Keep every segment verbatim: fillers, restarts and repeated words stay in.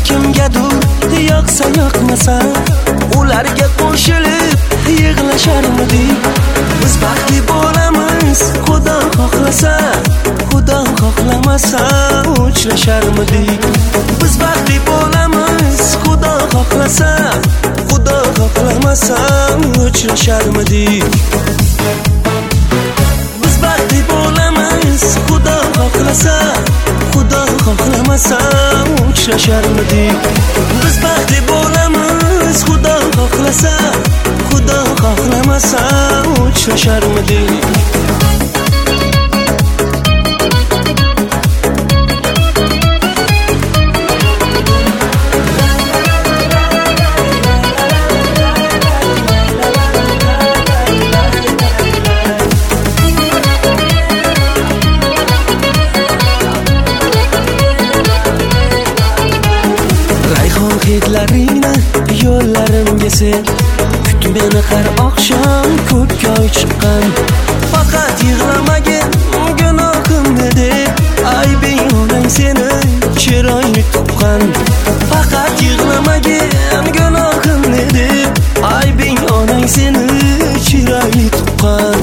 kimgadir yoqsa yoqmasa ularga qo'shilib yig'lasharmidik. Biz baxtli bo'lamiz, Xudo xohlasa, Xudo xohlamasa uchrasharmidik. Biz baxtli bo'lamiz, Xudo xohlasa, Xudo xohlamasa uchrasharmidik. Biz baxtli bo'lamiz, Xudo xohlasa, Xudo xohlamasa uchrasharmidik. Biz baxtli bo'lamiz, Xudo xohlasa, Xudo xohlamasa uchrasharmidik. Hidlaringni yo'llarimga sen kut meni har oqshom ko'kka chiqqan. Faqat yig'lamagin gunohimni deb aybing onang seni chiroyli tuqqan. Faqat yig'lamagin gunohimni deb aybing onang seni chiroyli tuqqan.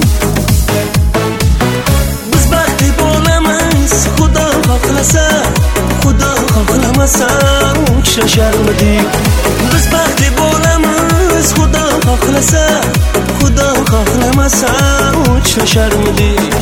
Biz baxtli bo'lamiz, Xudo xohlasa, Xudo xohlamasa uchrasharmidik. Biz baxtli bo'lamiz, Xudo xohlasa, Xudo xohlamasa uchrasharmidik.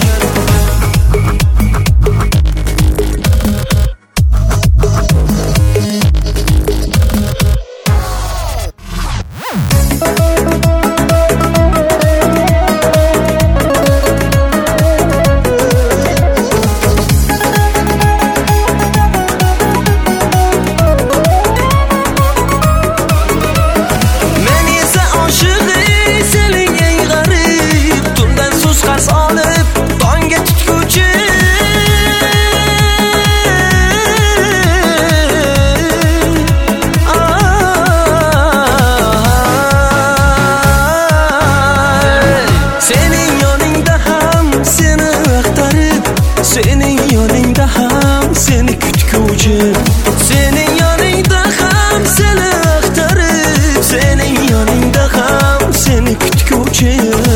Senin yoningda ham seni kutguvchi, sening yoningda ham seni axtarib, sening yoningda ham seni kutguvchi.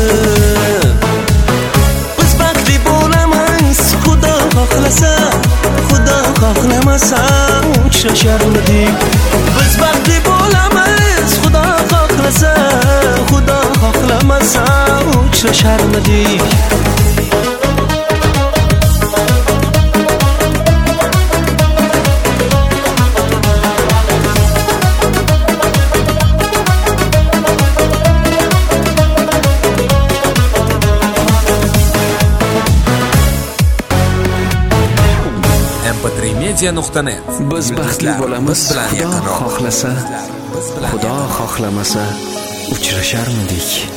Biz baxtli bo'lamiz, Xudo xohlasa, Xudo xohlamasa uchrasharmidik. Biz baxtli bo'lamiz, Xudo xohlasa, Xudo xohlamasa uchrasharmidik. em p tri media nuqta net. Biz baxtli bo'lamiz, Xudo xohlasa, Xudo xohlamasa uchrasharmidik.